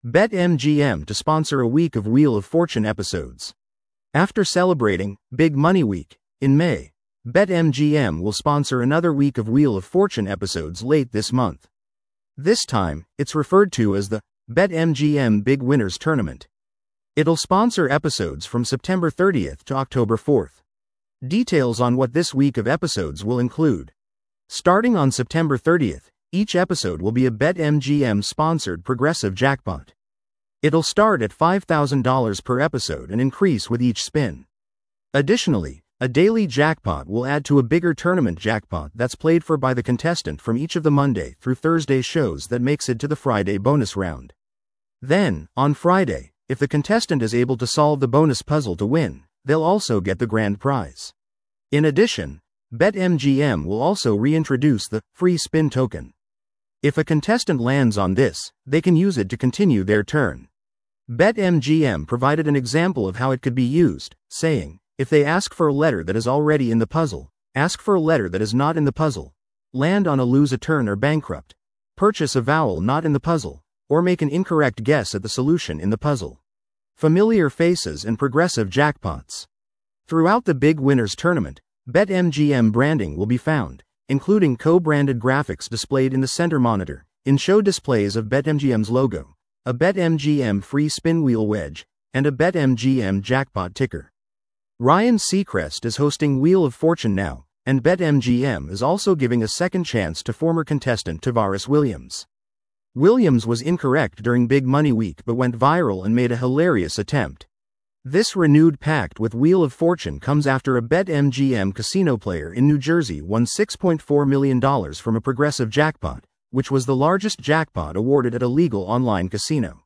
BetMGM to sponsor a week of Wheel of Fortune episodes. After celebrating Big Money Week in May, BetMGM will sponsor another week of Wheel of Fortune episodes late this month. This time, it's referred to as the BetMGM Big Winners Tournament. It'll sponsor episodes from September 30th to October 4th. Details on what this week of episodes will include. Starting on September 30th, each episode will be a BetMGM-sponsored progressive jackpot. It'll start at $5,000 per episode and increase with each spin. Additionally, a daily jackpot will add to a bigger tournament jackpot that's played for by the contestant from each of the Monday through Thursday shows that makes it to the Friday bonus round. Then, on Friday, if the contestant is able to solve the bonus puzzle to win, they'll also get the grand prize. In addition, BetMGM will also reintroduce the free spin token. If a contestant lands on this, they can use it to continue their turn. BetMGM provided an example of how it could be used, saying, if they ask for a letter that is already in the puzzle, ask for a letter that is not in the puzzle, land on a lose a turn or bankrupt, purchase a vowel not in the puzzle, or make an incorrect guess at the solution in the puzzle. Familiar faces and progressive jackpots. Throughout the Big Winners Tournament, BetMGM branding will be found, including co-branded graphics displayed in the center monitor, in-show displays of BetMGM's logo, a BetMGM free spin wheel wedge, and a BetMGM jackpot ticker. Ryan Seacrest is hosting Wheel of Fortune now, and BetMGM is also giving a second chance to former contestant Tavares Williams. Williams was incorrect during Big Money Week but went viral and made a hilarious attempt. This renewed pact with Wheel of Fortune comes after a BetMGM casino player in New Jersey won $6.4 million from a progressive jackpot, which was the largest jackpot awarded at a legal online casino.